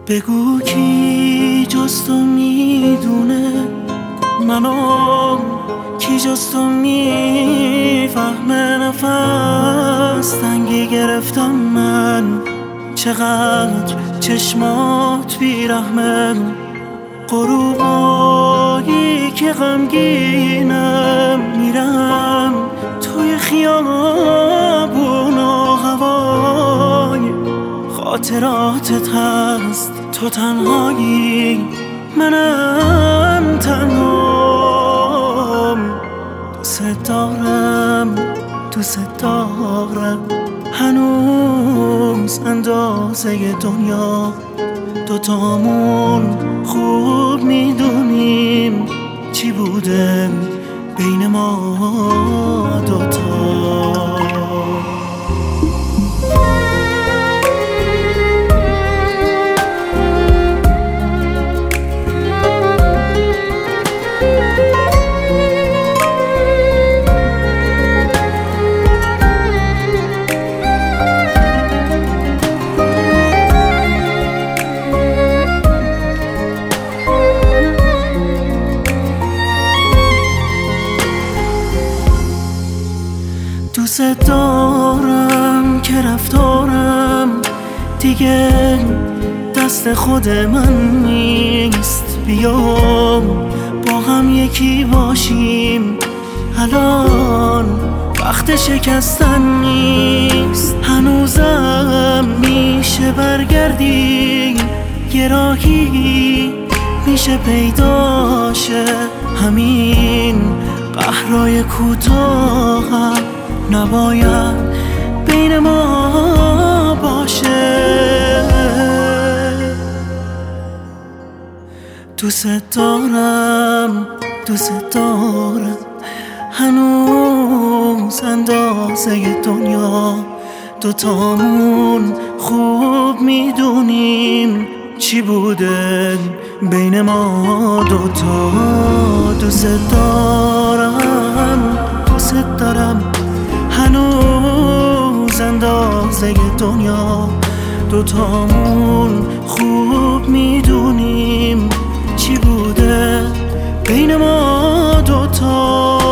بگو کی جز تو میدونه منو، کی جز تو میفهمه. نفس تنگی گرفتم من، چقدر چشمات بیرحمه. غروبایی که غمگینم میرم توی خیابون و هوای خاطراتت هست. تو تنهایی منم تنهام. دوست دارم دوست دارم هنوز اندازه دنیا. دوتامون خوب میدونیم چی بوده بین ما دوتا. دوست دارم که رفتارم دیگه دست خود من نیست. بیام با هم یکی باشیم، الان وقت شکستن نیست. هنوزم میشه برگردی، یه راهی میشه پیداشه. همین قهرای کوتاه نباید بین ما باشه. دوست دارم دوست دارم هنوز اندازه دنیا. دوتامون خوب میدونیم چی بوده بین ما دوتا. دوست دارم دوست دارم هنوز اندازه دنیا. دوتامون خوب میدونیم چی بوده بین ما دوتا.